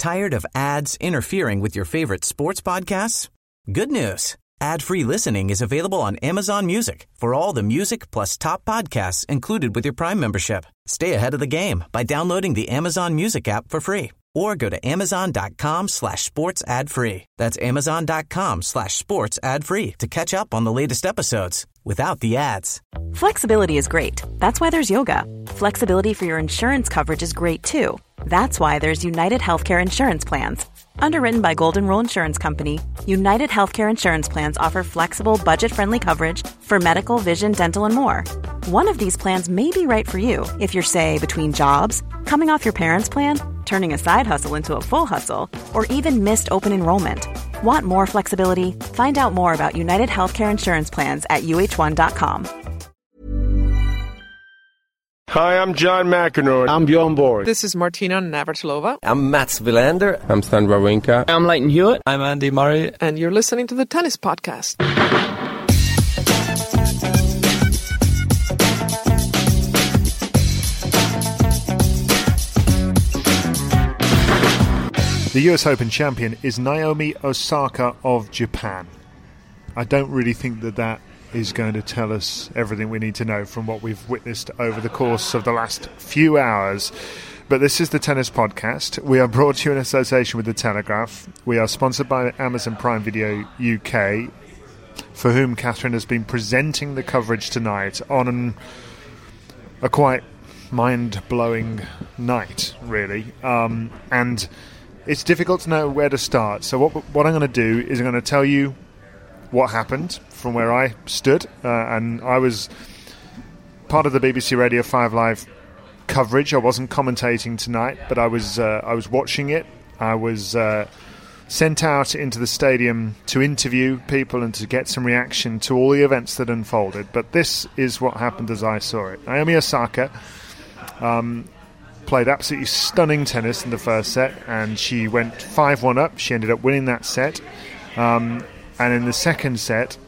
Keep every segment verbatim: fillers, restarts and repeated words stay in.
Tired of ads interfering with your favorite sports podcasts? Good news. Ad-free listening is available on Amazon Music for all the music plus top podcasts included with your Prime membership. Stay ahead of the game by downloading the Amazon Music app for free or go to amazon.com slash sports ad free. That's amazon.com slash sports ad free to catch up on the latest episodes without the ads. Flexibility is great. That's why there's yoga. Flexibility for your insurance coverage is great too. That's why there's United Healthcare Insurance Plans. Underwritten by Golden Rule Insurance Company, United Healthcare Insurance Plans offer flexible, budget-friendly coverage for medical, vision, dental, and more. One of these plans may be right for you if you're, say, between jobs, coming off your parents' plan, turning a side hustle into a full hustle, or even missed open enrollment. Want more flexibility? Find out more about United Healthcare Insurance Plans at U H one dot com. Hi, I'm John McEnroe. I'm Bjorn Borg. This is Martina Navratilova. I'm Mats Wilander. I'm Stan Wawrinka. I'm Leighton Hewitt. I'm Andy Murray. And you're listening to the Tennis Podcast. The U S Open champion is Naomi Osaka of Japan. I don't really think that that is going to tell us everything we need to know from what we've witnessed over the course of the last few hours. But this is the Tennis Podcast. We are brought to you in association with The Telegraph. We are sponsored by Amazon Prime Video U K, for whom Catherine has been presenting the coverage tonight on an, a quite mind-blowing night, really. Um, and it's difficult to know where to start. So what, what I'm going to do is I'm going to tell you what happened from where I stood, uh, and I was part of the B B C Radio five Live coverage. I wasn't commentating tonight, but I was uh, I was watching it. I was uh, sent out into the stadium to interview people and to get some reaction to all the events that unfolded. But this is what happened as I saw it. Naomi Osaka um, played absolutely stunning tennis in the first set, and she went five one up. She ended up winning that set. Um, and in the second set,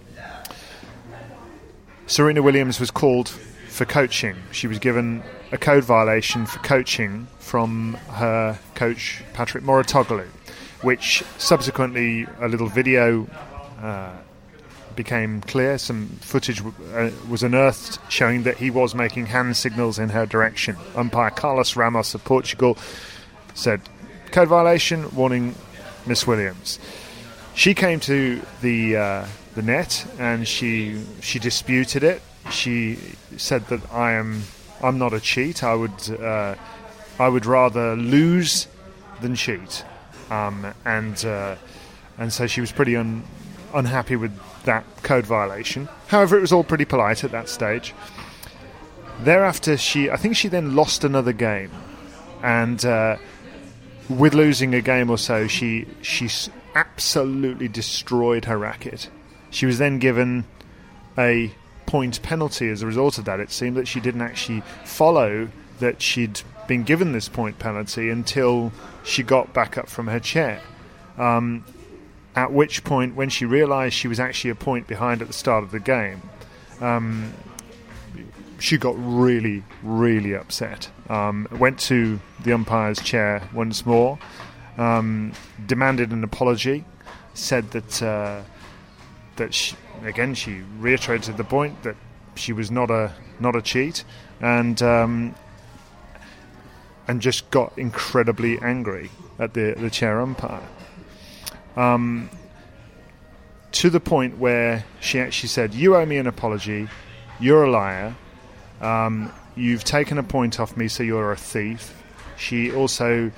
Serena Williams was called for coaching. She was given a code violation for coaching from her coach, Patrick Mouratoglou, which subsequently a little video uh, became clear. Some footage w- uh, was unearthed showing that he was making hand signals in her direction. Umpire Carlos Ramos of Portugal said, code violation, warning Miss Williams. She came to the uh, the net and she she disputed it. She said that I am I'm not a cheat. I would uh, I would rather lose than cheat, um, and uh, and so she was pretty un, unhappy with that code violation. However, it was all pretty polite at that stage. Thereafter, she I think she then lost another game, and uh, with losing a game or so, she she absolutely destroyed her racket. She was then given a point penalty as a result of that. It seemed that she didn't actually follow that she'd been given this point penalty until she got back up from her chair. Um, at which point, when she realised she was actually a point behind at the start of the game, um, she got really, really upset. Um, went to the umpire's chair once more, um, demanded an apology, said that uh, that she, again she reiterated the point that she was not a not a cheat, and um, and just got incredibly angry at the the chair umpire. Um, to the point where she actually said, "You owe me an apology. You're a liar. Um, you've taken a point off me, so you're a thief." She also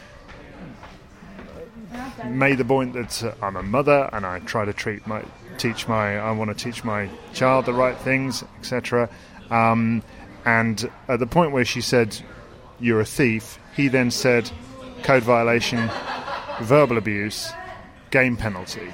made the point that uh, I'm a mother and I try to treat my teach my I want to teach my child the right things, et cetera. Um, and at the point where she said, "You're a thief," he then said, "Code violation, verbal abuse, game penalty."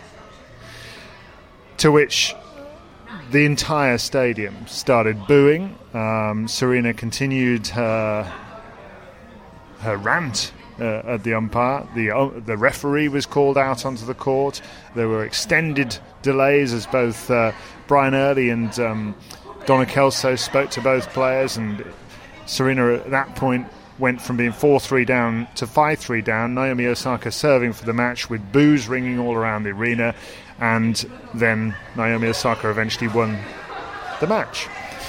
To which the entire stadium started booing. Um, Serena continued her her rant uh, at the umpire. The uh, the referee was called out onto the court. There were extended delays as both uh, Brian Early and um, Donna Kelso spoke to both players, and Serena at that point went from being four three down to five three down. Naomi Osaka serving for the match with boos ringing all around the arena, and then Naomi Osaka eventually won the match.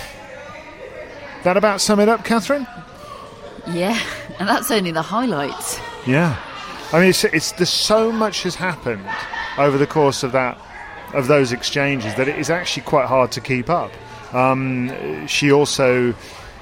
That about sum it up, Catherine? Yeah, and that's only the highlights. Yeah. I mean, it's, it's there's so much has happened over the course of that of those exchanges that it is actually quite hard to keep up. Um, she also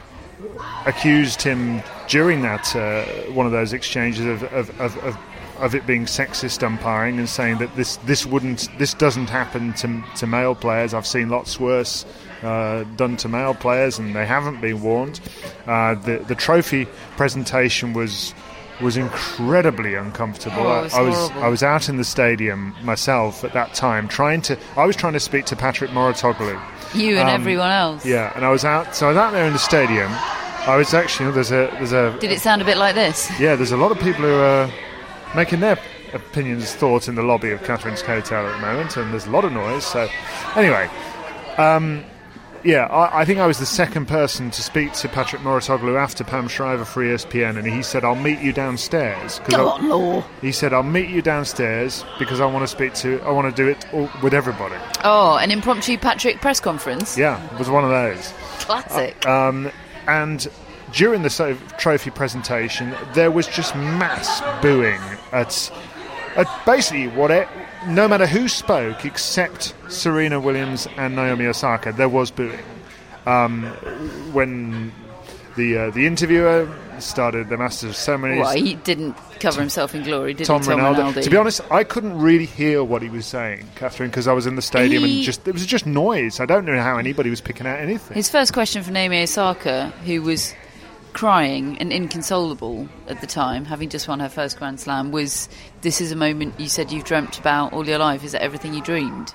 accused him during that uh, one of those exchanges of of, of, of of it being sexist umpiring, and saying that this this wouldn't this doesn't happen to to male players. I've seen lots worse uh, done to male players, and they haven't been warned. Uh, the the trophy presentation was. was incredibly uncomfortable. Oh, it was I, I was horrible. I was out in the stadium myself at that time trying to I was trying to speak to Patrick Mouratoglou. You and Um, everyone else. Yeah, and I was out so I was out there in the stadium. I was actually there's a there's a Did it sound a bit like this? yeah, there's a lot of people who are making their opinions thought in the lobby of Catherine's Hotel at the moment, and there's a lot of noise. So anyway, um yeah, I, I think I was the second person to speak to Patrick Mouratoglou after Pam Shriver for E S P N, and he said, I'll meet you downstairs. Go I, on, Law. He said, I'll meet you downstairs because I want to speak to, I want to do it all, with everybody. Oh, an impromptu Patrick press conference? Yeah, it was one of those. Classic. Um, and during the so- trophy presentation, there was just mass booing at, at basically what it, no matter who spoke, except Serena Williams and Naomi Osaka, there was booing. Um, when the uh, the interviewer started the Masters of Ceremonies, Well, he didn't cover himself in glory, did Tom, he, Tom Rinaldi. Rinaldi? To be honest, I couldn't really hear what he was saying, Catherine, because I was in the stadium He- and just it was just noise. I don't know how anybody was picking out anything. His first question for Naomi Osaka, who was crying and inconsolable at the time, having just won her first Grand Slam, was, this is a moment you said you've dreamt about all your life. Is that everything you dreamed?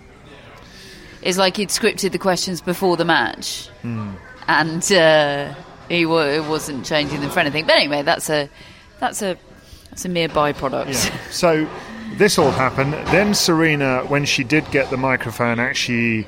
It's like he'd scripted the questions before the match, Mm. and uh, he wa- wasn't changing them for anything. But anyway, that's a that's a that's a mere byproduct. Yeah. So this all happened. Then Serena, when she did get the microphone, actually,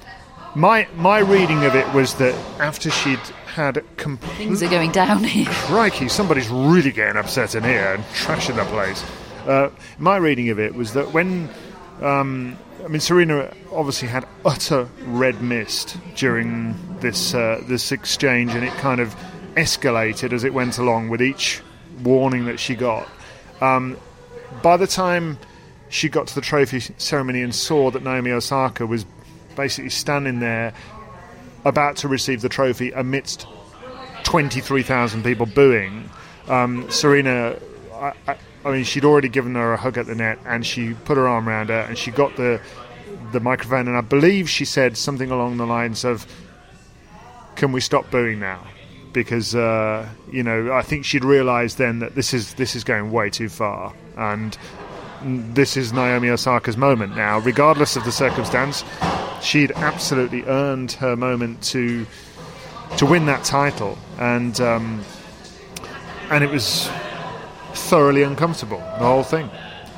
my my reading of it was that after she'd had complete... Things are going down here. Crikey, somebody's really getting upset in here and trashing the place. Uh, my reading of it was that when... Um, I mean, Serena obviously had utter red mist during this uh, this exchange, and it kind of escalated as it went along with each warning that she got. Um, by the time she got to the trophy ceremony and saw that Naomi Osaka was basically standing there about to receive the trophy amidst twenty-three thousand people booing, um, Serena, I, I, I mean, she'd already given her a hug at the net, and she put her arm around her, and she got the the microphone, and I believe she said something along the lines of, "Can we stop booing now?" Because uh, you know, I think she'd realised then that this is this is going way too far, and this is Naomi Osaka's moment now, regardless of the circumstance. She'd absolutely earned her moment to to win that title, and um, and it was thoroughly uncomfortable, the whole thing.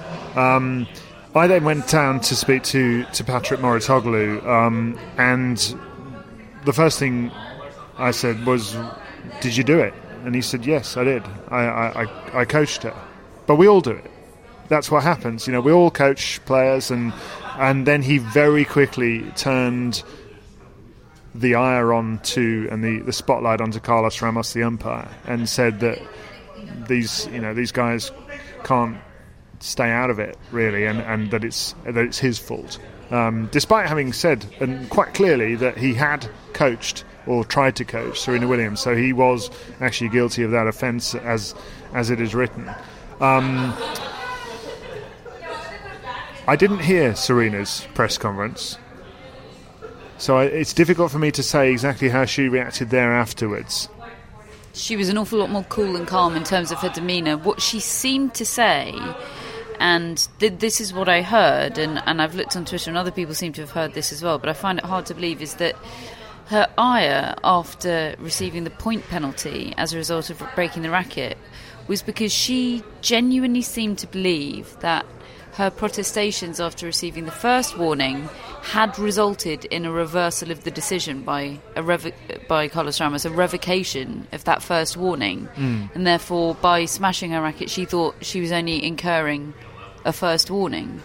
Um, I then went down to speak to, to Patrick Mouratoglou, um, and the first thing I said was, "Did you do it?" And he said, "Yes, I did. I, I, I, I coached her." But we all do it. That's what happens. You know, we all coach players, and and then he very quickly turned the ire on to and the, the spotlight onto Carlos Ramos, the umpire, and said that these you know these guys can't stay out of it really, and, and that it's that it's his fault. Um, despite having said and quite clearly that he had coached or tried to coach Serena Williams, so he was actually guilty of that offence as as it is written. Um, I didn't hear Serena's press conference, so I, it's difficult for me to say exactly how she reacted there afterwards. She was an awful lot more cool and calm in terms of her demeanour. What she seemed to say, and th- this is what I heard, and, and I've looked on Twitter and other people seem to have heard this as well, but I find it hard to believe, is that her ire after receiving the point penalty as a result of breaking the racket was because she genuinely seemed to believe that her protestations after receiving the first warning had resulted in a reversal of the decision by a revo- by Carlos Ramos, a revocation of that first warning, mm. and therefore by smashing her racket, she thought she was only incurring a first warning.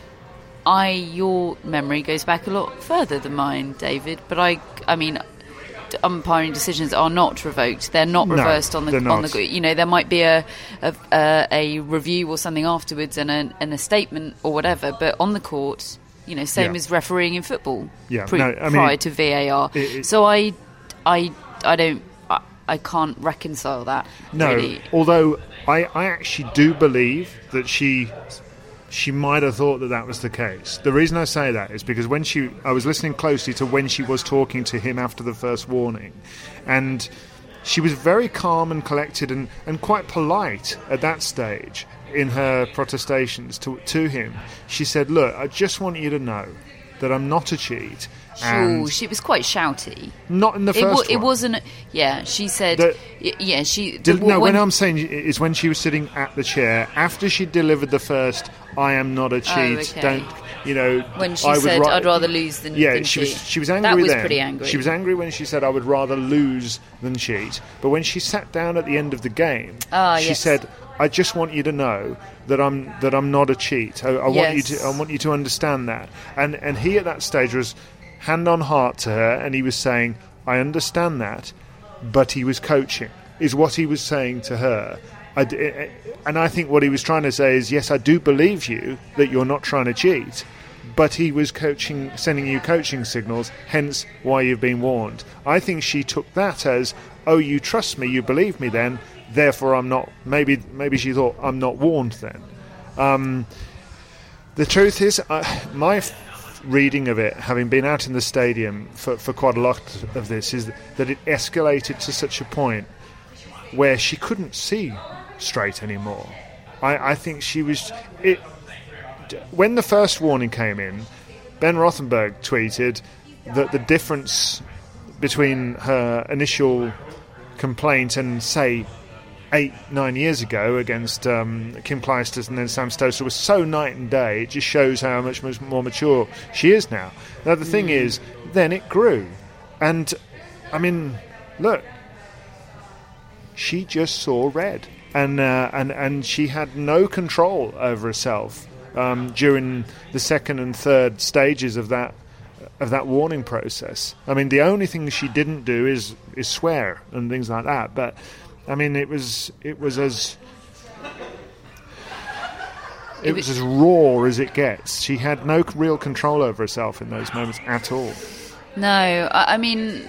I, your memory goes back a lot further than mine, David. But I, I mean, umpiring decisions are not revoked; they're not reversed no, on the on the. You know, there might be a a, a, a review or something afterwards, and a, and a statement or whatever. But on the court, you know, same yeah. as refereeing in football, yeah, pre, no, I mean, prior to V A R. It, it, so I, I, I don't. I, I can't reconcile that. No, really. Although I, I actually do believe that she. She might have thought that that was the case. The reason I say that is because when she, I was listening closely to when she was talking to him after the first warning, and she was very calm and collected and, and quite polite at that stage in her protestations to to him. She said, "Look, I just want you to know that I'm not a cheat." Sure, she was quite shouty. Not in the first it, w- it one. It wasn't. Yeah, she said. The, yeah, she. Did, the, no, when, when I'm saying is when she was sitting at the chair after she delivered the first, "I am not a cheat." Oh, okay. Don't you know? When she I would said, ra- "I'd rather lose than yeah," than she cheat. was. She was angry. That was then. pretty angry. She was angry when she said, "I would rather lose than cheat." But when she sat down at the end of the game, ah, she yes. said, "I just want you to know that I'm that I'm not a cheat. I, I yes. want you to. I want you to understand that." And and he at that stage was hand on heart to her, and he was saying, "I understand that," but he was coaching, is what he was saying to her. I d- and I think what he was trying to say is, yes, I do believe you that you're not trying to cheat, but he was coaching, sending you coaching signals, hence why you've been warned. I think she took that as, oh, you trust me, you believe me then, therefore I'm not, maybe maybe she thought, I'm not warned then. Um, the truth is, uh, my f- reading of it, having been out in the stadium for, for quite a lot of this, is that it escalated to such a point where she couldn't see straight anymore. I, I think she was... It, when the first warning came in, Ben Rothenberg tweeted that the difference between her initial complaint and, say, eight, nine years ago against um, Kim Clijsters and then Sam Stosur was so night and day. It just shows how much, much more mature she is now. Now, the thing mm. is, then it grew. And, I mean, look, she just saw red. And, uh, and, and she had no control over herself um, during the second and third stages of that of that warning process. I mean, the only thing she didn't do is, is swear and things like that. But I mean, it was it was as it was as raw as it gets. She had no real control over herself in those moments at all. No, I, I mean,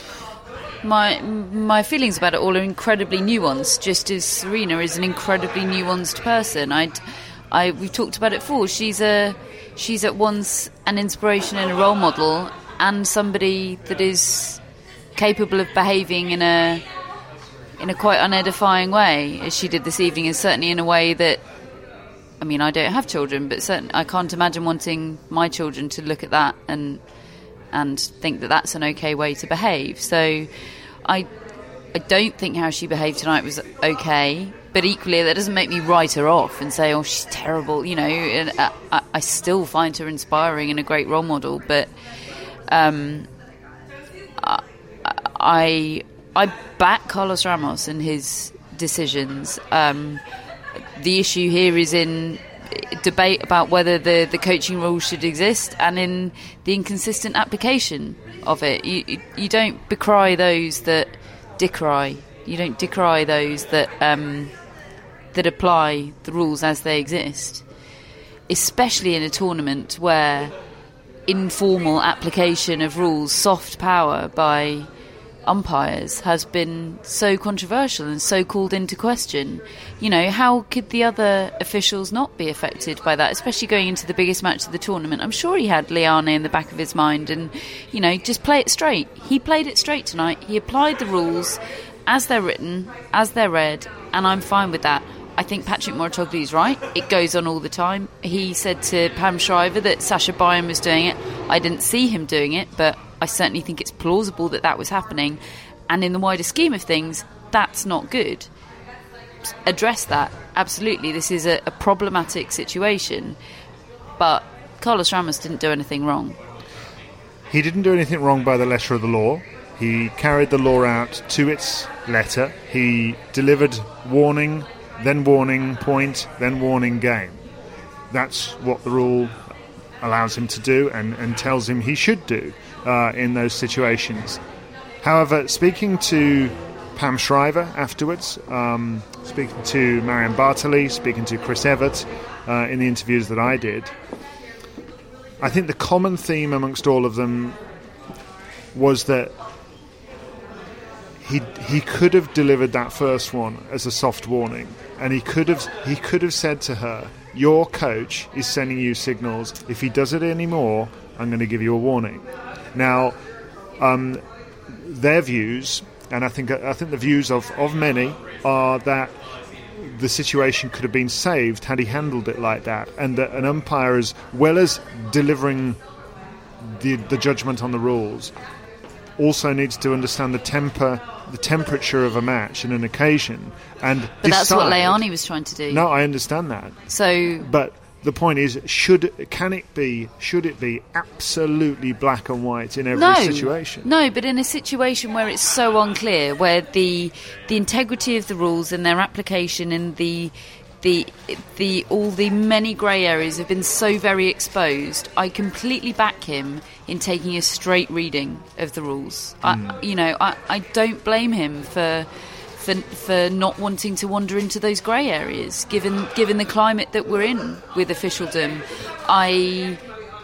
my my feelings about it all are incredibly nuanced. Just as Serena is an incredibly nuanced person. I, I we've talked about it before. She's a she's at once an inspiration and a role model, and somebody that is capable of behaving in a in a quite unedifying way, as she did this evening, and certainly in a way that, I mean, I don't have children, but certainly I can't imagine wanting my children to look at that and and think that that's an okay way to behave. So I I don't think how she behaved tonight was okay, but equally that doesn't make me write her off and say, oh, she's terrible, you know. And I, I still find her inspiring and a great role model, but um, I, I I back Carlos Ramos and his decisions. Um, the issue here is in debate about whether the, the coaching rules should exist and in the inconsistent application of it. You, you don't decry those that decry. You don't decry those that um, that apply the rules as they exist, especially in a tournament where informal application of rules, soft power by umpires has been so controversial and so called into question. You know, how could the other officials not be affected by that, especially going into the biggest match of the tournament? I'm sure he had Liane in the back of his mind and, you know, just play it straight. He played it straight tonight. He applied the rules as they're written, as they're read, and I'm fine with that. I think Patrick Mouratoglou is right. It goes on all the time. He said to Pam Shriver that Sasha Byam was doing it. I didn't see him doing it, but I certainly think it's plausible that that was happening. And in the wider scheme of things, that's not good. Address that. absolutely, this is a, a problematic situation. But Carlos Ramos didn't do anything wrong. He didn't do anything wrong by the letter of the law. He carried the law out to its letter. He delivered warning, then warning, point, then warning, game. That's what the rule allows him to do and, and tells him he should do uh, in those situations. However, speaking to Pam Shriver afterwards, um, speaking to Marianne Bartoli, speaking to Chris Evert uh, in the interviews that I did, I think the common theme amongst all of them was that he he could have delivered that first one as a soft warning, and he could have he could have said to her, "Your coach is sending you signals. If he does it anymore, I'm going to give you a warning." Now, um, their views, and I think I think the views of, of many, are that the situation could have been saved had he handled it like that, and that an umpire, as well as delivering the the judgment on the rules, also needs to understand the temper, the temperature of a match and an occasion, and but that's decide. what Leone was trying to do. No, I understand that. So, but the point is, should can it be? Should it be absolutely black and white in every no, situation? No, but in a situation where it's so unclear, where the the integrity of the rules and their application and the the the all the many grey areas have been so very exposed, I completely back him in taking a straight reading of the rules. Mm. I, you know, I, I don't blame him for. For, for not wanting to wander into those grey areas, given given the climate that we're in with officialdom. I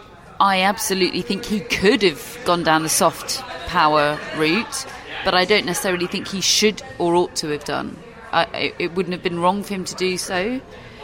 I absolutely think he could have gone down the soft power route, but I don't necessarily think he should or ought to have done. I, it, it wouldn't have been wrong for him to do so,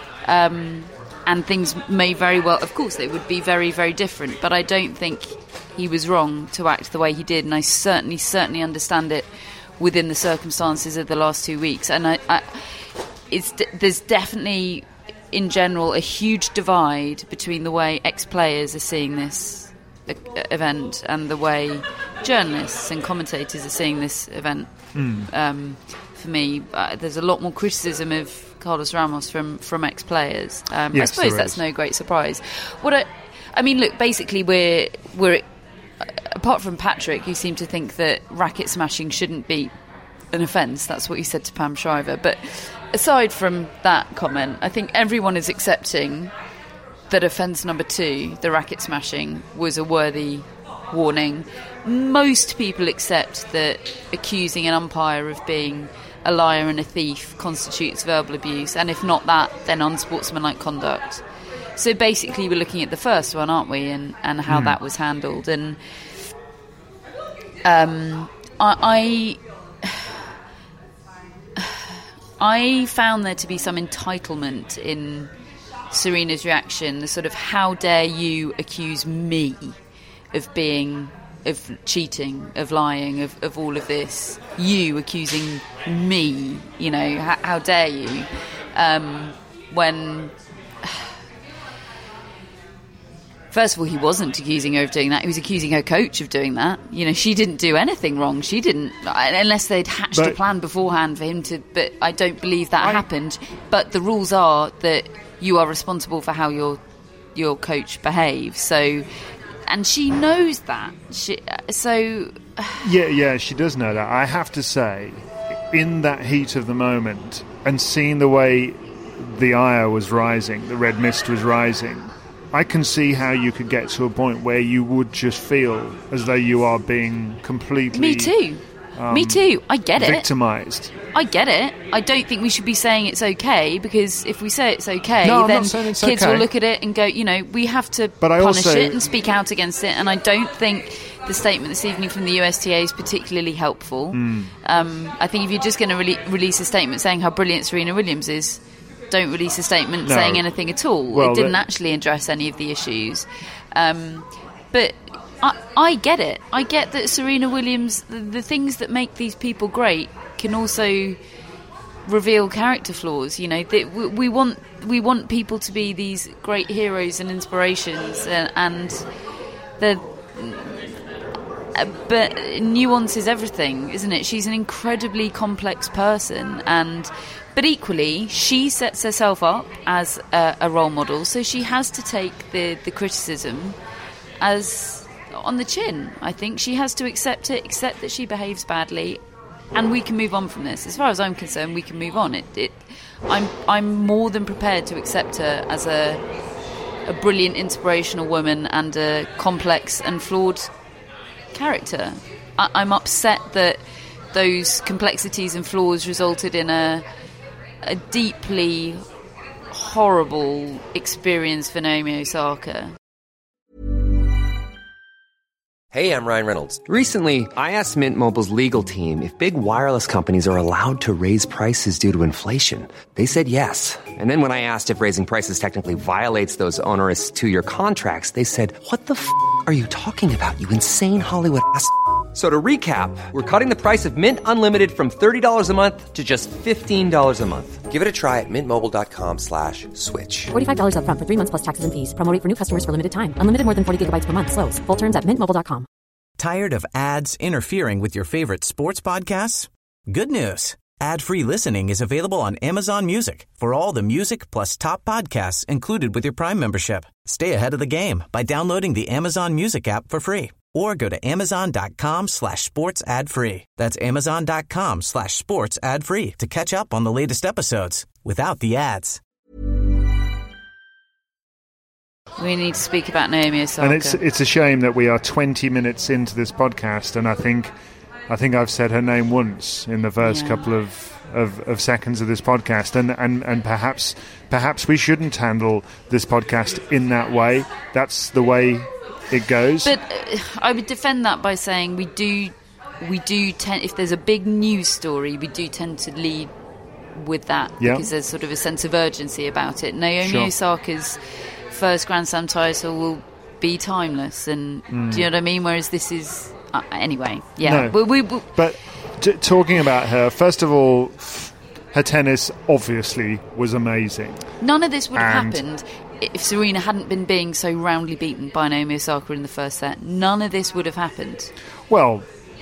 um, and things may very well, of course, they would be very, very different, but I don't think he was wrong to act the way he did, and I certainly, certainly understand it within the circumstances of the last two weeks. And I, I, it's there's definitely, in general, a huge divide between the way ex-players are seeing this event and the way journalists and commentators are seeing this event. Mm. Um, for me, uh, there's a lot more criticism of Carlos Ramos from, from ex-players. Um, yes, I suppose that's no great surprise. What I, I mean, look, basically we're we're. Apart from Patrick, who seemed to think that racket smashing shouldn't be an offence, that's what he said to Pam Shriver. But aside from that comment, I think everyone is accepting that offence number two, the racket smashing, was a worthy warning. Most people accept that accusing an umpire of being a liar and a thief constitutes verbal abuse, and if not that, then unsportsmanlike conduct. So basically we're looking at the first one, aren't we, and, and how mm. that was handled. And um, I, I I found there to be some entitlement in Serena's reaction, the sort of, how dare you accuse me of being, of cheating, of lying, of, of all of this. You accusing me, you know, how, how dare you? Um, when... First of all, he wasn't accusing her of doing that. He was accusing her coach of doing that. You know, she didn't do anything wrong. She didn't, unless they'd hatched but, a plan beforehand for him to. But I don't believe that I, happened. But the rules are that you are responsible for how your your coach behaves. So, and she knows that. She, so. Yeah, yeah, she does know that. I have to say, in that heat of the moment, and seeing the way the ire was rising, the red mist was rising, I can see how you could get to a point where you would just feel as though you are being completely... Me too. Um, Me too. I get it. Victimised. I get it. I don't think we should be saying it's okay, because if we say it's okay, no, I'm then not saying it's kids okay. will look at it and go, you know, we have to but I punish also, it and speak out against it. And I don't think the statement this evening from the U S T A is particularly helpful. Mm. Um, I think if you're just going to re- release a statement saying how brilliant Serena Williams is, don't release a statement no. saying anything at all. Well, it didn't that... actually address any of the issues. Um, but I, I get it. I get that Serena Williams, the, the things that make these people great can also reveal character flaws. You know, they, we, we want we want people to be these great heroes and inspirations, and, and the Uh, but nuance is everything, isn't it? She's an incredibly complex person, and but equally, she sets herself up as a, a role model, so she has to take the, the criticism as on the chin. I think she has to accept it, accept that she behaves badly, and we can move on from this. As far as I'm concerned, we can move on. It, it, I'm I'm more than prepared to accept her as a a brilliant, inspirational woman and a complex and flawed character. I, I'm upset that those complexities and flaws resulted in a a deeply horrible experience for Naomi Osaka. Hey, I'm Ryan Reynolds. Recently, I asked Mint Mobile's legal team if big wireless companies are allowed to raise prices due to inflation. They said yes. And then when I asked if raising prices technically violates those onerous two-year contracts, they said, what the f*** are you talking about, you insane Hollywood ass f- So to recap, we're cutting the price of Mint Unlimited from thirty dollars a month to just fifteen dollars a month. Give it a try at mintmobile.com slash switch. forty-five dollars up front for three months plus taxes and fees. Promo rate for new customers for limited time. Unlimited more than forty gigabytes per month. Slows full terms at mint mobile dot com. Tired of ads interfering with your favorite sports podcasts? Good news. Ad-free listening is available on Amazon Music for all the music plus top podcasts included with your Prime membership. Stay ahead of the game by downloading the Amazon Music app for free or go to amazon.com slash sports ad free. That's amazon.com slash sports ad free to catch up on the latest episodes without the ads. We need to speak about Naomi Osaka. And it's it's a shame that we are twenty minutes into this podcast, and I think I think I've said her name once in the first yeah. couple of, of, of seconds of this podcast, and, and, and perhaps perhaps we shouldn't handle this podcast in that way. That's the way it goes. But uh, I would defend that by saying we do we do tend, if there's a big news story, we do tend to lead with that yeah. because there's sort of a sense of urgency about it. Naomi sure. Osaka's first Grand Slam title will be timeless, and mm. do you know what I mean? Whereas this is uh, anyway, yeah. No. We, we, we, but t- talking about her, first of all, her tennis obviously was amazing. None of this would have and happened if Serena hadn't been being so roundly beaten by Naomi Osaka in the first set. None of this would have happened. Well,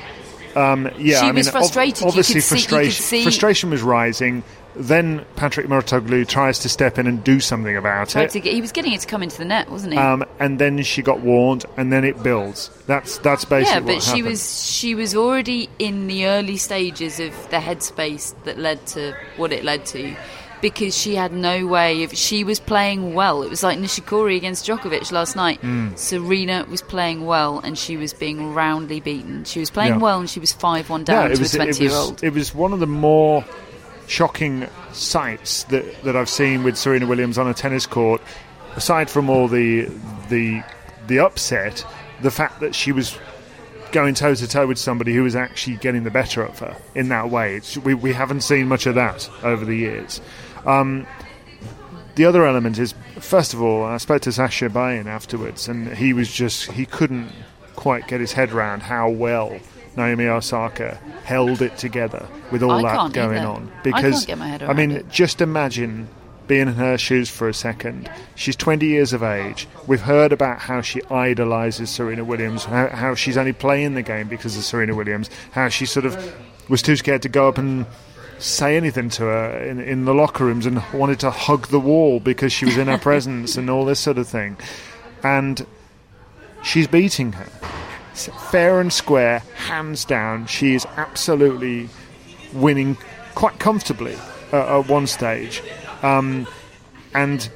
um, yeah, she I was mean, frustrated. Ob- obviously, you could frustration see, you could see frustration was rising. Then Patrick Mouratoglou tries to step in and do something about Tried it. To get, he was getting it to come into the net, wasn't he? Um, and then she got warned, and then it builds. That's that's basically yeah, but what she happened. was she was already in the early stages of the headspace that led to what it led to, because she had no way of. She was playing well. It was like Nishikori against Djokovic last night. Mm. Serena was playing well, and she was being roundly beaten. She was playing yeah. well, and she was five one down yeah, to was, a twenty-year-old. It, it was one of the more shocking sights that, that I've seen with Serena Williams on a tennis court, aside from all the the the upset, the fact that she was going toe to toe with somebody who was actually getting the better of her in that way. It's, we we haven't seen much of that over the years. Um, the other element is, first of all, I spoke to Sasha Bayan afterwards, and he was just he couldn't quite get his head around how well Naomi Osaka held it together with all I that going either. on. Because I can't get my head around I mean, it. just imagine being in her shoes for a second. She's twenty years of age. We've heard about how she idolises Serena Williams, how, how she's only playing the game because of Serena Williams, how she sort of was too scared to go up and say anything to her in, in the locker rooms and wanted to hug the wall because she was in her presence and all this sort of thing. And she's beating her. Fair and square, hands down, she is absolutely winning quite comfortably uh, at one stage. Um, and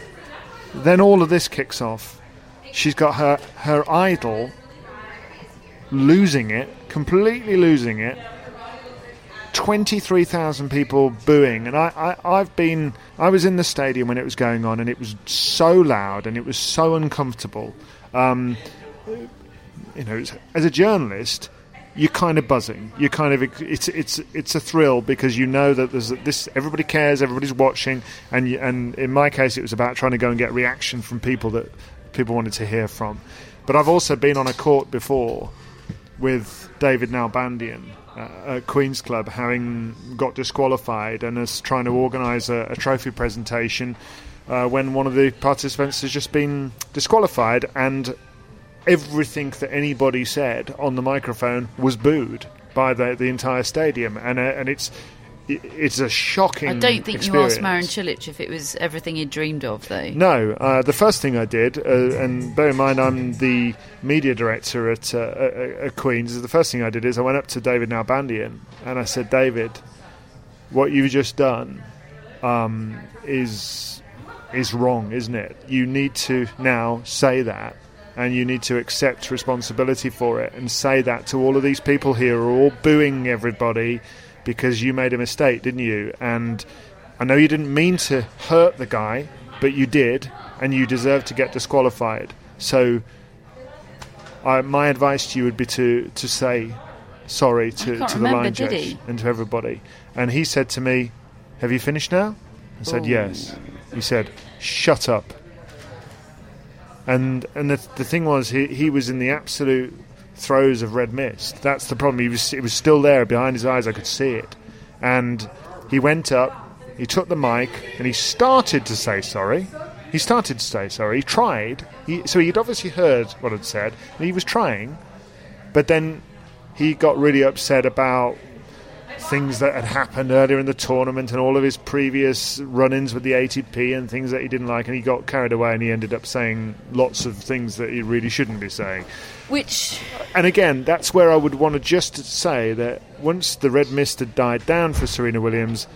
then all of this kicks off. She's got her, her idol losing it, completely losing it. twenty-three thousand people booing, and I, I, I've been I was in the stadium when it was going on, and it was so loud and it was so uncomfortable. Um, you know, as a journalist, you're kind of buzzing. You're kind of it's it's it's a thrill because you know that there's this. Everybody cares. Everybody's watching, and you, and in my case, it was about trying to go and get reaction from people that people wanted to hear from. But I've also been on a court before with David Nalbandian uh, at Queen's Club, having got disqualified and us trying to organise a, a trophy presentation uh, when one of the participants has just been disqualified, and everything that anybody said on the microphone was booed by the the entire stadium, and uh, and it's it's a shocking. I don't think experience. you asked Marin Cilic if it was everything he'd dreamed of, though. No, uh, the first thing I did, uh, and bear in mind I'm the media director at, uh, at, at Queen's, the first thing I did is I went up to David Nalbandian and I said, David, what you've just done um, is is wrong, isn't it? You need to now say that, and you need to accept responsibility for it and say that to all of these people here who are all booing everybody because you made a mistake, didn't you? And I know you didn't mean to hurt the guy, but you did, and you deserve to get disqualified. So I, my advice to you would be to, to say sorry to, to the remember, line did judge he? and to everybody. And he said to me, have you finished now? I said, Ooh. yes. He said, shut up. And and the, the thing was, he, he was in the absolute throes of red mist. That's the problem. He was it was still there behind his eyes. I could see it. And he went up, he took the mic, and he started to say sorry. He started to say sorry. He tried. He, so he'd obviously heard what I'd said, and he was trying. But then he got really upset about things that had happened earlier in the tournament and all of his previous run-ins with the A T P and things that he didn't like, and he got carried away and he ended up saying lots of things that he really shouldn't be saying. Which... And again, that's where I would want to just say that once the red mist had died down for Serena Williams,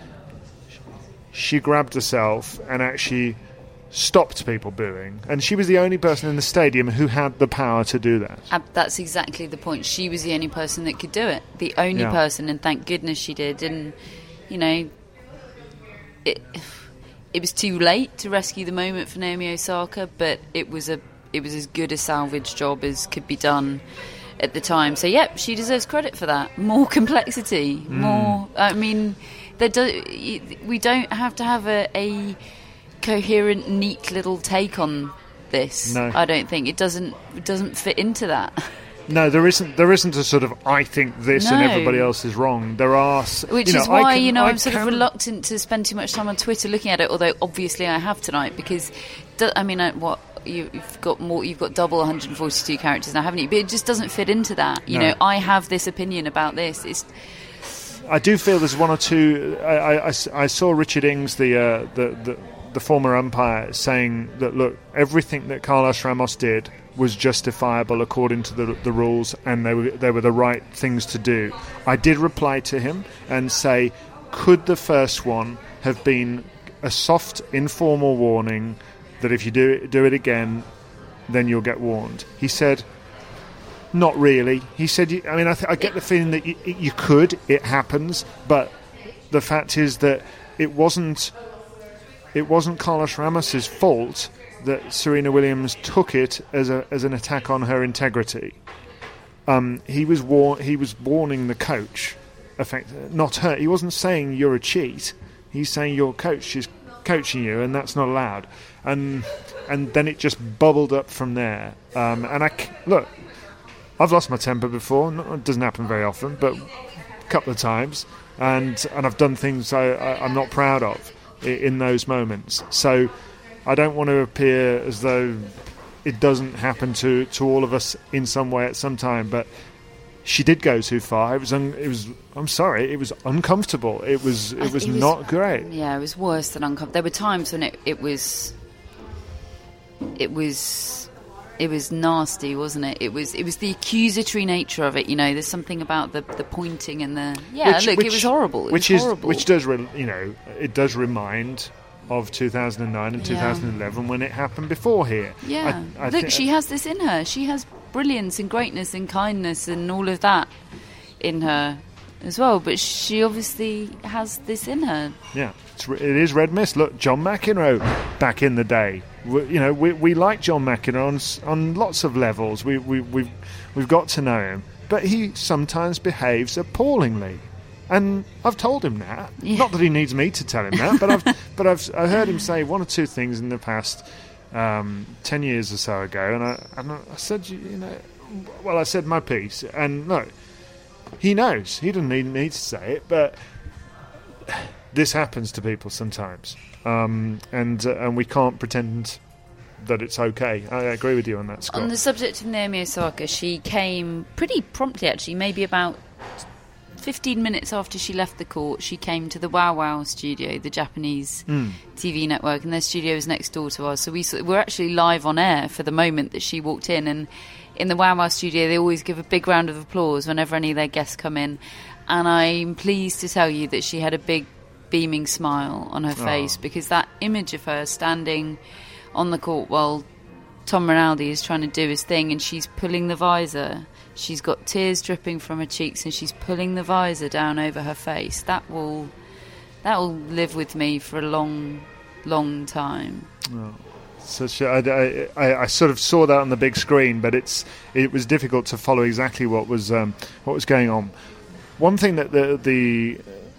she grabbed herself and actually stopped people booing, and she was the only person in the stadium who had the power to do that. Uh, that's exactly the point. She was the only person that could do it. The only Yeah. person, and thank goodness she did. And, you know, it it was too late to rescue the moment for Naomi Osaka, but it was a it was as good a salvage job as could be done at the time. So, yep, she deserves credit for that. More complexity, Mm. more... I mean, there do, we don't have to have a... a coherent, neat little take on this. No. I don't think it doesn't it doesn't fit into that. No, there isn't. There isn't a sort of I think this No. and everybody else is wrong. There are, s- Which you know, is why I can, you know I I'm sort can, of reluctant to spend too much time on Twitter looking at it. Although obviously I have tonight because do, I mean I, what you, you've got more. You've got double one hundred forty-two characters now, haven't you? But it just doesn't fit into that. You No. know, I have this opinion about this. It's I do feel there's one or two. I, I- I s- I saw Richard Ings, the, uh, the the the former umpire, saying that look, everything that Carlos Ramos did was justifiable according to the the rules, and they were they were the right things to do. I did reply to him and say, could the first one have been a soft, informal warning that if you do it, do it again, then you'll get warned? He said, not really. He said, I mean, I, th- I get the feeling that you, you could, it happens, but the fact is that it wasn't it wasn't Carlos Ramos's fault that Serena Williams took it as a as an attack on her integrity. Um, he was war- he was warning the coach, effect- not her. He wasn't saying you're a cheat. He's saying your coach is coaching you, and that's not allowed. And and then it just bubbled up from there. Um, and I c- look. I've lost my temper before. No, it doesn't happen very often, but a couple of times, and and I've done things I, I, I'm not proud of in, in those moments. So I don't want to appear as though it doesn't happen to, to all of us in some way at some time. But she did go too far. It was un, it was. I'm sorry. It was uncomfortable. It was it was, it was not great. Yeah, it was worse than uncomfortable. There were times when it, it was it was. It was nasty, wasn't it? It was. It was the accusatory nature of it. You know, there's something about the, the pointing and the yeah. Which- look, which- it was horrible. It which was is horrible. which does re- you know it does remind of two thousand nine and Yeah. two thousand eleven when it happened before here. Yeah, I, I look, thi- she has this in her. She has brilliance and greatness and kindness and all of that in her as well. But she obviously has this in her. Yeah, it's, re- it is red mist. Look, John McEnroe back in the day. We, you know, we we like John McEnroe on, s- on lots of levels. We we we've we've got to know him, but he sometimes behaves appallingly. And I've told him that. Yeah. Not that he needs me to tell him that, but I've but I've I heard him say one or two things in the past um, ten years or so ago, and I and I said, you, you know, well, I said my piece, and look, he knows. He doesn't need, need to say it, but this happens to people sometimes, um, and uh, and we can't pretend that it's okay. I agree with you on that, Scott. On the subject of Naomi Osaka, she came pretty promptly, actually, maybe about fifteen minutes after she left the court. She came to the Wow Wow studio, the Japanese mm. T V network, and their studio is next door to ours. So we we're actually live on air for the moment that she walked in. And in the Wow Wow studio, they always give a big round of applause whenever any of their guests come in. And I'm pleased to tell you that she had a big beaming smile on her face, oh. because that image of her standing on the court while Tom Rinaldi is trying to do his thing, and she's pulling the visor. She's got tears dripping from her cheeks, and she's pulling the visor down over her face. That will, that will live with me for a long, long time. Oh. So she, I, I, I sort of saw that on the big screen, but it's it was difficult to follow exactly what was um, what was going on. One thing that the the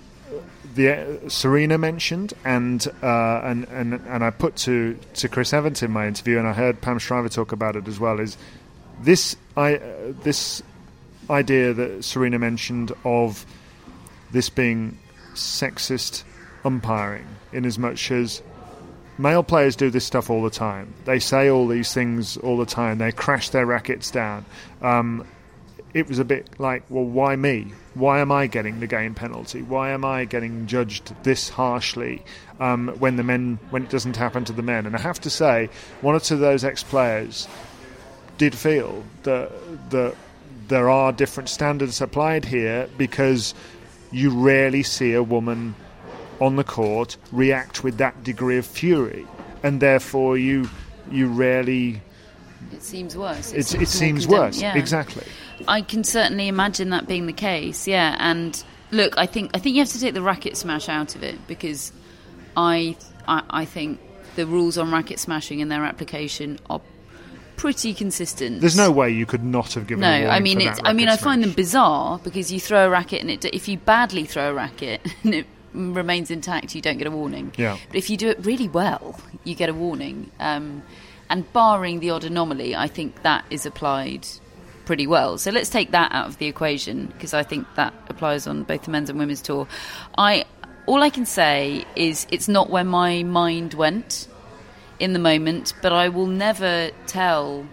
The uh, Serena mentioned, and uh, and and and I put to, to Chris Evans in my interview, and I heard Pam Shriver talk about it as well. Is this I uh, this idea that Serena mentioned of this being sexist umpiring, in as much as male players do this stuff all the time. They say all these things all the time. They crash their rackets down. Um, it was a bit like, well, why me? Why am I getting the game penalty? Why am I getting judged this harshly um, when the men when it doesn't happen to the men? And I have to say, one or two of those ex-players did feel that that there are different standards applied here, because you rarely see a woman on the court react with that degree of fury, and therefore you you rarely. It seems worse. It, it, it seems worse, yeah. Exactly. I can certainly imagine that being the case, yeah. And look, I think I think you have to take the racket smash out of it, because I, I I think the rules on racket smashing and their application are pretty consistent. There's no way you could not have given. No, a warning I mean for it's. that I mean I smash. find them bizarre, because you throw a racket and it, if you badly throw a racket and it remains intact, you don't get a warning. Yeah. But if you do it really well, you get a warning. Um, and barring the odd anomaly, I think that is applied pretty well. So let's take that out of the equation, because I think that applies on both the men's and women's tour. I all I can say is it's not where my mind went in the moment, but I will never tell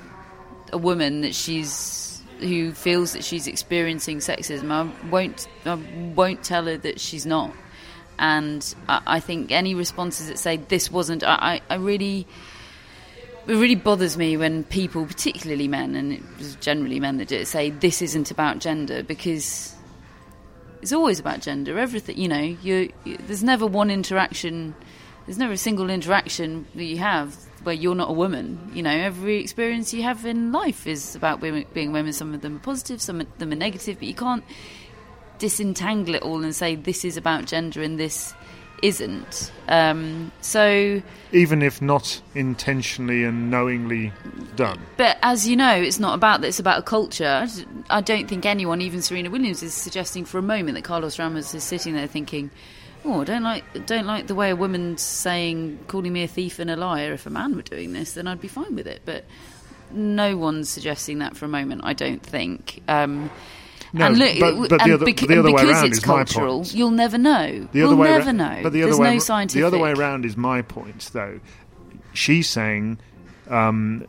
a woman that she's who feels that she's experiencing sexism. I won't I won't tell her that she's not. And I, I think any responses that say this wasn't, I, I really. It really bothers me when people, particularly men, and it was generally men that do it, say this isn't about gender, because it's always about gender. Everything, you know, you, you, there's never one interaction, there's never a single interaction that you have where you're not a woman. You know, every experience you have in life is about women, being women. Some of them are positive, some of them are negative, but you can't disentangle it all and say this is about gender and this isn't. Um, so even if not intentionally and knowingly done. But as you know, it's not about that, it's about a culture. I don't think anyone, even Serena Williams, is suggesting for a moment that Carlos Ramos is sitting there thinking, oh, I don't like don't like the way a woman's saying, calling me a thief and a liar. If a man were doing this, then I'd be fine with it. But no one's suggesting that for a moment, I don't think. Um No, and look, but, but the other, beca- the other way because around it's is cultural, my point. You'll never know. The we'll other way never ra- know. But the other There's way, no scientific. The other way around is my point, though. She's saying, um,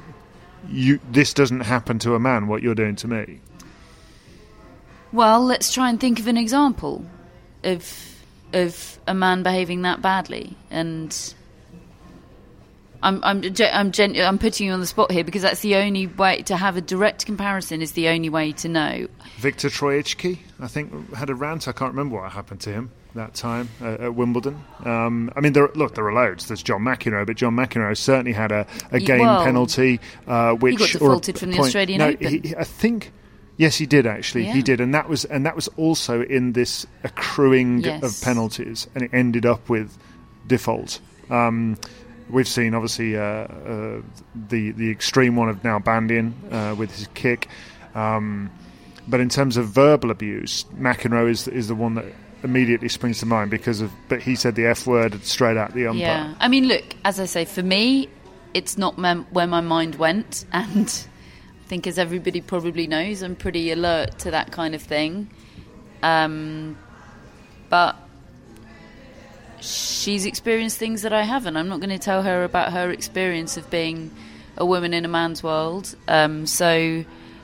"You, this doesn't happen to a man. What you're doing to me." Well, let's try and think of an example of of a man behaving that badly, and I'm I'm I'm, gen- I'm putting you on the spot here, because that's the only way to have a direct comparison. Is the only way to know. Victor Troicki, I think, had a rant. I can't remember what happened to him that time uh, at Wimbledon. Um, I mean, there, look, there are loads. There's John McEnroe, but John McEnroe certainly had a, a game well, penalty, uh, which he got defaulted or a from the point, Australian no, Open. He, I think. Yes, he did actually. Yeah. He did, and that was and that was also in this accruing yes. of penalties, and it ended up with default. Um, we've seen obviously uh, uh, the the extreme one of now Bandian uh, with his kick, um, but in terms of verbal abuse, McEnroe is is the one that immediately springs to mind, because of. But he said the F word straight at the umpire. Yeah, I mean, look, as I say, for me, it's not mem- where my mind went, and. I think, as everybody probably knows, I'm pretty alert to that kind of thing. Um, but she's experienced things that I haven't. I'm not going to tell her about her experience of being a woman in a man's world. Um, so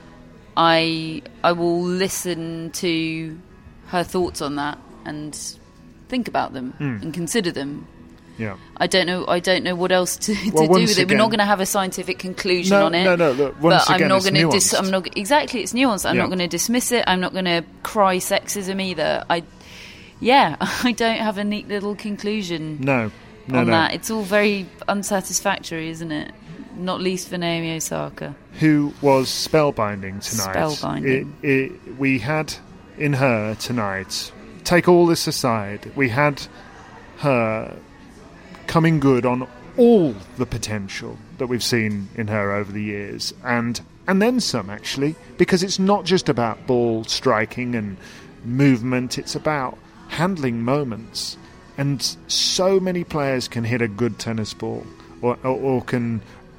I I will listen to her thoughts on that and think about them mm. and consider them. Yeah. I don't know. I don't know what else to, to well, do with it. Again, We're not going to have a scientific conclusion no, on it. No, no, look, once but again, I'm not it's going to. nuanced. Dis- I'm not exactly. It's nuanced. I'm yeah. not going to dismiss it. I'm not going to cry sexism either. I, yeah, I don't have a neat little conclusion. No, no, on no. that. It's all very unsatisfactory, isn't it? Not least for Naomi Osaka, who was spellbinding tonight. Spellbinding. It, it, we had in her tonight. Take all this aside, we had her coming good on all the potential that we've seen in her over the years, and and then some, actually, because it's not just about ball striking and movement, it's about handling moments. And so many players can hit a good tennis ball or, or, or can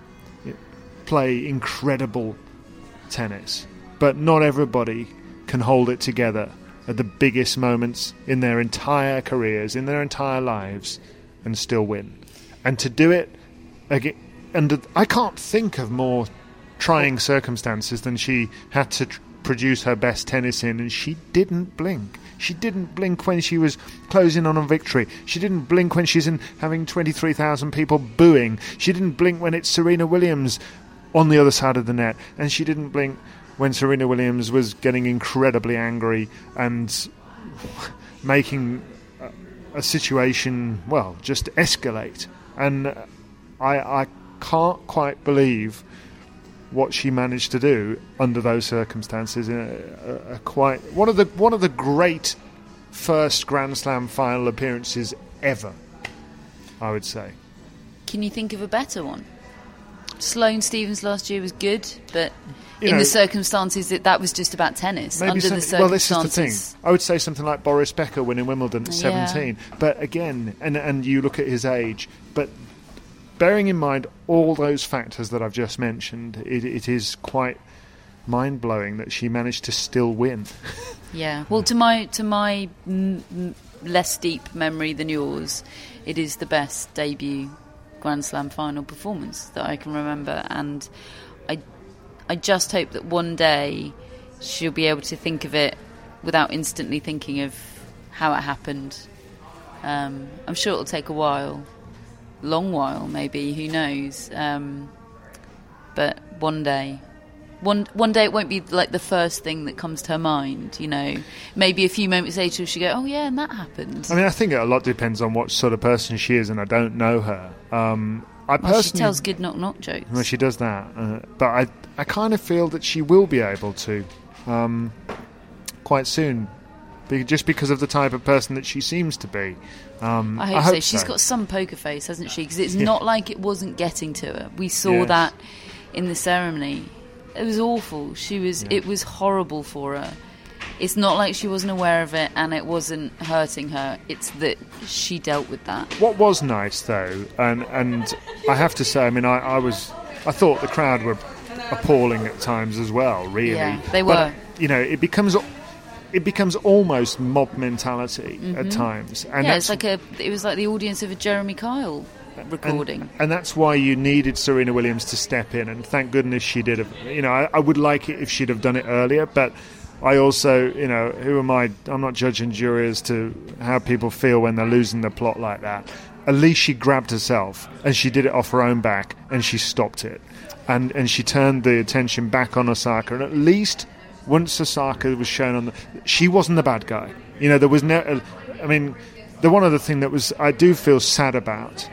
play incredible tennis, but not everybody can hold it together at the biggest moments in their entire careers, in their entire lives, and still win. And to do it again, and I can't think of more trying circumstances than she had to tr- produce her best tennis in, and she didn't blink. She didn't blink when she was closing on a victory. She didn't blink when she's in having twenty-three thousand people booing. She didn't blink when it's Serena Williams on the other side of the net, and she didn't blink when Serena Williams was getting incredibly angry and making a, a situation, well, just escalate. And I, I can't quite believe what she managed to do under those circumstances. A, a, a quite one of the one of the great first Grand Slam final appearances ever, I would say. Can you think of a better one? Sloane Stephens last year was good, but you in know, the circumstances that that was just about tennis. Under the circumstances, well, this is the thing. I would say something like Boris Becker winning Wimbledon at yeah. seventeen. But again, and and you look at his age, but bearing in mind all those factors that I've just mentioned, it, it is quite mind-blowing that she managed to still win. Yeah. Well, to my to my m- m- less deep memory than yours, it is the best debut Grand Slam final performance that I can remember, and I I just hope that one day she'll be able to think of it without instantly thinking of how it happened. Um, I'm sure it'll take a while, long while maybe, who knows, um, but one day one one day it won't be like the first thing that comes to her mind, you know. Maybe a few moments later she'll go, oh yeah, and that happened. I mean, I think a lot depends on what sort of person she is, and I don't know her. Um, I well, personally, she tells good knock knock jokes. Well, she does that, uh, but I I kind of feel that she will be able to um, quite soon, be, just because of the type of person that she seems to be. Um, I hope, I hope so. She's so. got some poker face, hasn't she? Because it's yeah. not like it wasn't getting to her. We saw yes. that in the ceremony. It was awful. She was. Yeah. It was horrible for her. It's not like she wasn't aware of it and it wasn't hurting her. It's that she dealt with that. What was nice, though, and and I have to say, I mean, I, I was, I thought the crowd were appalling at times as well. Really, yeah, they were. But, you know, it becomes. It becomes almost mob mentality mm-hmm. at times, and yeah, that's, it's like a. It was like the audience of a Jeremy Kyle recording, and, and that's why you needed Serena Williams to step in, and thank goodness she did. You know, I, I would like it if she'd have done it earlier, but I also, you know, who am I? I'm not judge and jury as to how people feel when they're losing the plot like that. At least she grabbed herself, and she did it off her own back, and she stopped it, and and she turned the attention back on Osaka, and at least. Once Osaka was shown on the... She wasn't the bad guy. You know, there was no... I mean, the one other thing that was I do feel sad about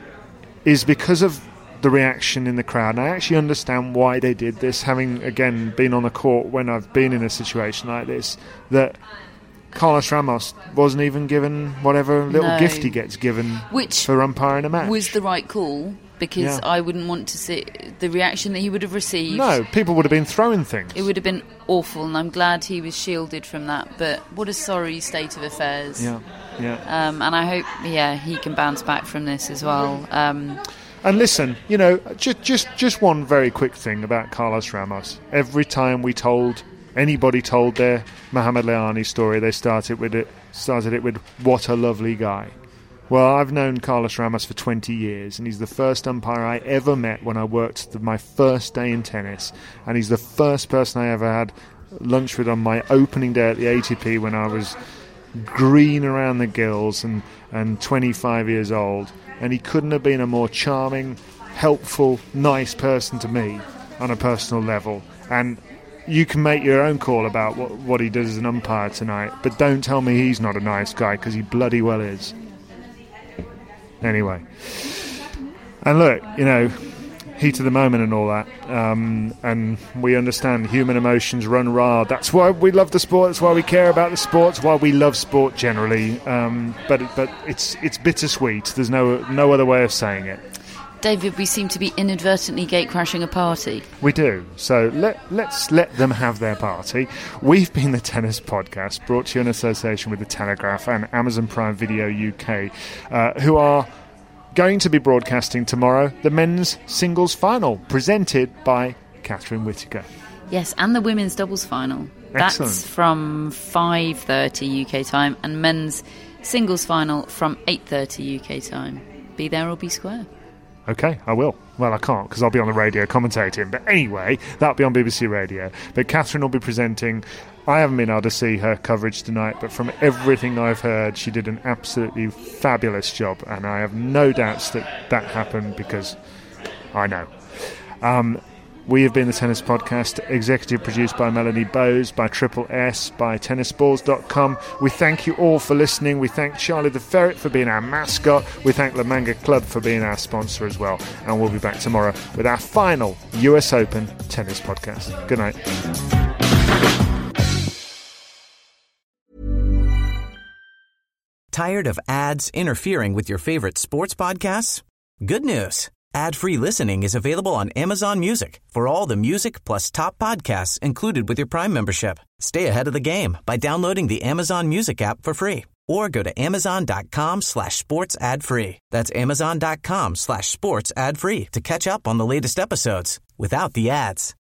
is because of the reaction in the crowd, and I actually understand why they did this, having, again, been on the court when I've been in a situation like this, that Carlos Ramos wasn't even given whatever little no. gift he gets given Which for umpiring a match. was the right call. Because yeah. I wouldn't want to see the reaction that he would have received. No, people would have been throwing things. It would have been awful, and I'm glad he was shielded from that. But what a sorry state of affairs. Yeah, yeah. Um, and I hope, yeah, he can bounce back from this as well. Um, and listen, you know, just just just one very quick thing about Carlos Ramos. Every time we told anybody told their Mohamed Liani story, they started with it started it with "What a lovely guy." Well, I've known Carlos Ramos for twenty years, and he's the first umpire I ever met when I worked the, my first day in tennis, and he's the first person I ever had lunch with on my opening day at the A T P when I was green around the gills and, and twenty-five years old, and he couldn't have been a more charming, helpful, nice person to me on a personal level. And you can make your own call about what, what he does as an umpire tonight, but don't tell me he's not a nice guy, because he bloody well is. Anyway, and look, you know, heat of the moment and all that, um, and we understand human emotions run wild. That's why we love the sport. That's why we care about the sport. That's why we love sport generally. Um, but but it's it's bittersweet. There's no no other way of saying it. David, we seem to be inadvertently gate-crashing a party. We do. So let, let's let them have their party. We've been the Tennis Podcast, brought to you in association with The Telegraph and Amazon Prime Video U K, uh, who are going to be broadcasting tomorrow the men's singles final, presented by Catherine Whitaker. Yes, and the women's doubles final. Excellent. That's from five thirty U K time, and men's singles final from eight thirty U K time. Be there or be square. Okay, I will. Well, I can't because I'll be on the radio commentating. But anyway, that'll be on B B C Radio. But Catherine will be presenting. I haven't been able to see her coverage tonight, but from everything I've heard, she did an absolutely fabulous job. And I have no doubts that that happened because I know. Um, we have been the Tennis Podcast, executive produced by Melanie Bowes, by Triple S, by tennis balls dot com. We thank you all for listening. We thank Charlie the Ferret for being our mascot. We thank La Manga Club for being our sponsor as well. And we'll be back tomorrow with our final U S Open Tennis Podcast. Good night. Tired of ads interfering with your favorite sports podcasts? Good news. Ad-free listening is available on Amazon Music for all the music plus top podcasts included with your Prime membership. Stay ahead of the game by downloading the Amazon Music app for free or go to amazon.com slash sports ad free. That's amazon.com slash sports ad free to catch up on the latest episodes without the ads.